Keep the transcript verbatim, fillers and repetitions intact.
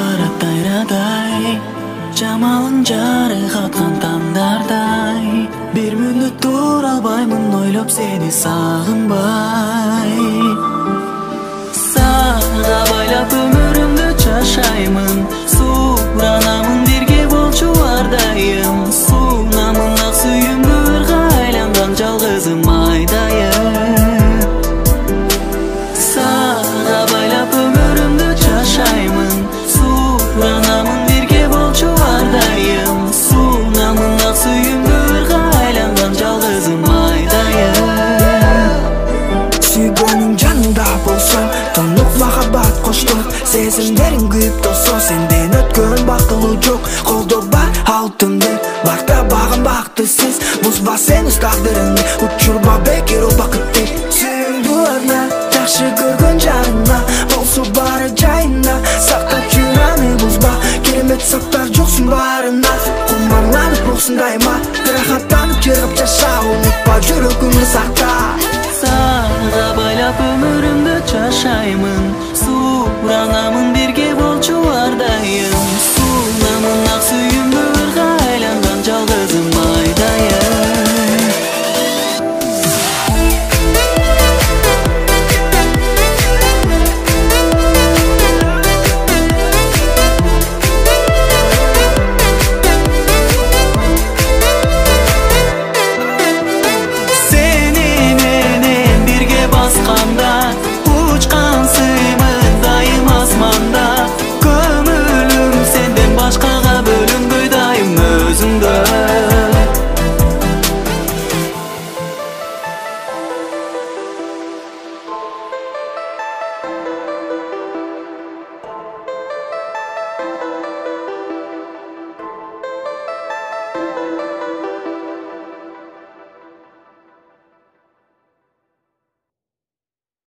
барат айрадай, жамалың жарыхаткан таңдардай. Бир мүнөт тура албаймын ойлоп сени сагынбай. Сага байлап өмүрүмдү жашаймын, суранамын бирге болчу ар дайым. Суунамын ак сүйүмдү ырга айланган жалгызым айдайым. Сага байлап өмүрүмдү жашаймын, суранамын бирге болчу ар дайым. Суунамын ак сүйүмдү ырга айланган жалгызым айдайым. Сүйгөнүң жаныңда болсо, тонук махаббат коштор. Сезимдериң күйүп толсо, сенден өткөн бактылуу жок. Колдо бар алтынды, барда багым бактысыз. Бузба сен өз тагдырыңды, учурба бекер ол бакытты. Сүйүңдү арна, жакшы көргөн жарыңа, болсо баары жайында. Сактап жүр аны бузба, керемет сактар жоксуң баарына. Кумарланып болсун дайыма, рахаттанып жыргап жаша. Унутпа жүрөгүңдү сакта. Сага байлап өмүрүмдү жашаймын, суранамын бирге болчу ар дайым. Суунамын ак сүйүмдү ырга айланган жалгызым айдайым.